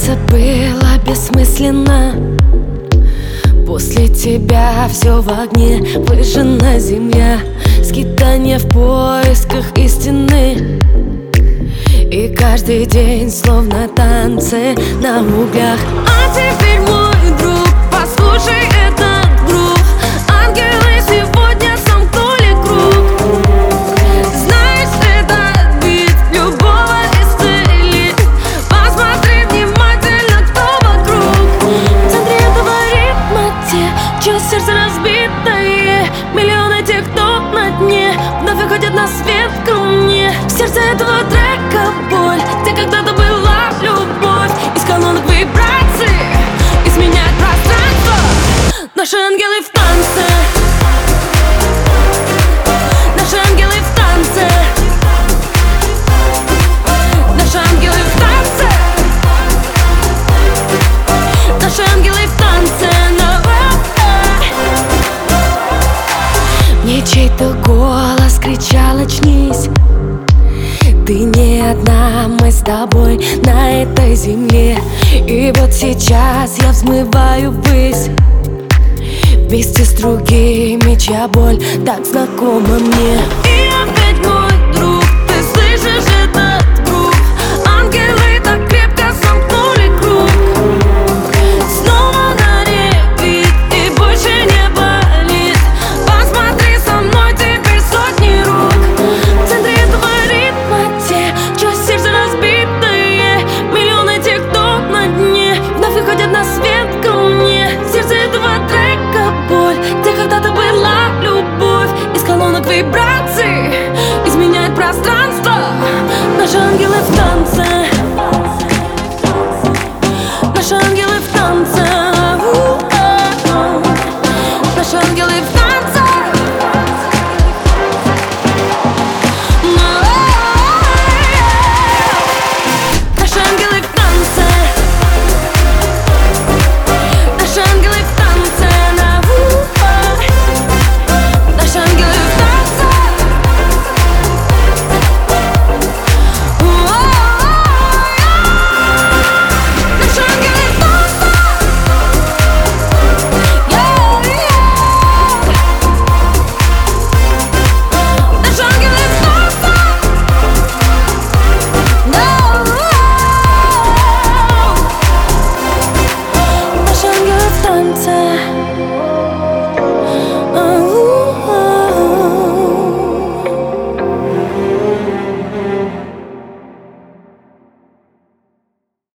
Кажется, было бессмысленно. После тебя все в огне, выжжена земля, скитание в поисках истины. И каждый день словно танцы на углях. А теперь, мой друг, послушай этот грув. Ангелы сегодня сомкнули круг. Знаешь, этот бит любого исцелит. Посмотри внимательно, кто вокруг. В центре этого ритма те, чье сердце разбитое. Миллионы тех, кто на дне, вновь выходят на свет ко мне. В сердце этого трека боль, где когда-то была любовь. Из колонок вибраций изменяет пространство. Наши ангелы в танце. Наши ангелы в танце. Наши ангелы в танце. Наши ангелы в танце. Мне чей-то голос кричал: очнись. Ты не одна, мы с тобой на этой земле. И вот сейчас я взмываю ввысь вместе с другими, чья боль так знакома мне. И опять, мой друг, ты слышишь это?